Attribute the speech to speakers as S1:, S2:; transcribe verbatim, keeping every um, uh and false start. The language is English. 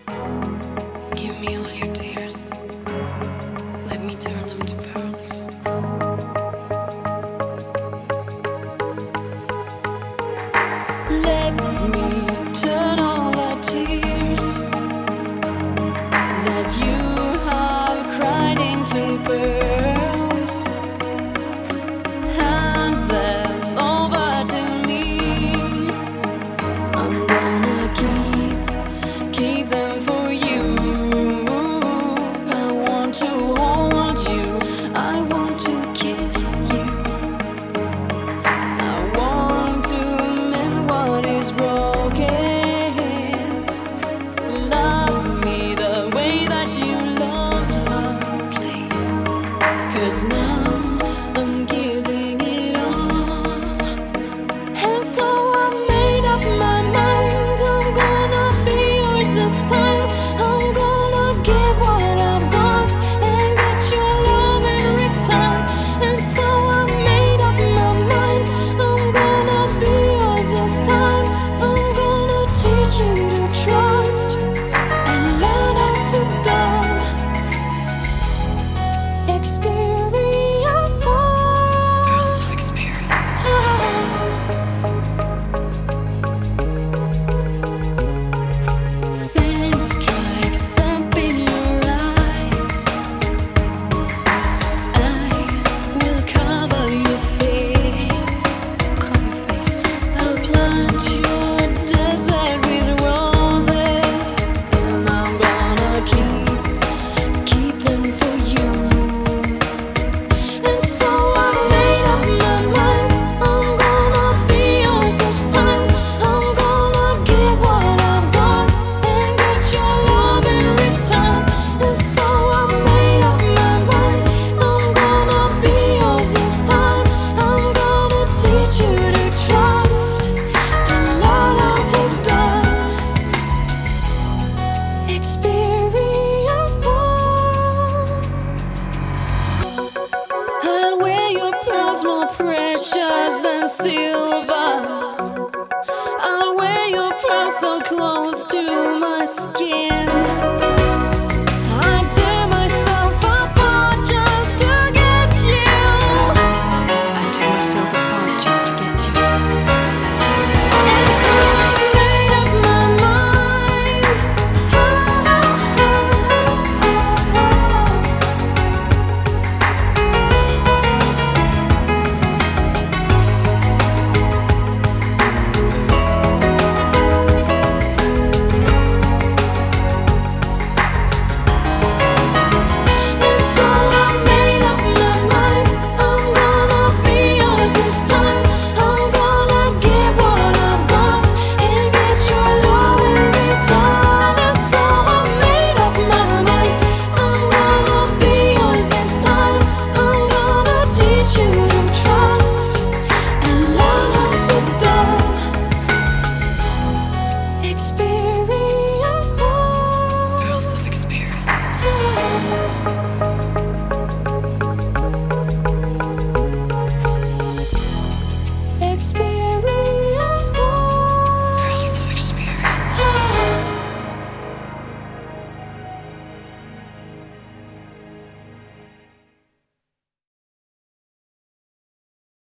S1: Give me all your tears. Let me turn them to pearls. Let me turn all the tears that you have cried into pearls. Hand them over to me. I'm gonna keep, keep them for you. I want to hold you. I want to kiss you. I want to mend what is broken. Love me the way that you loved her, please. 'Cause now I'm giving it all. And so I made up my mind. I'm gonna be yours this time. I'm gonna give what I've got and get your love in return. And so I made up my mind. I'm gonna be yours this time. I'm gonna teach you to trust and learn how to burn. Experience more. Sand stripes up in your eyes. I will cover your face. Cover your face. I'll plant your desert with roses, and I'm gonna keep, keep them for you. And so I made up my mind. I'm gonna be yours this time. I'm gonna give what I've got and get your love in return. And so I made up my mind. I'm gonna be yours this time. I'm gonna teach you to trust and learn how to burn. Experience more. I'll wear your pearls more precious than silver. I'll wear your pearls so close to my skin.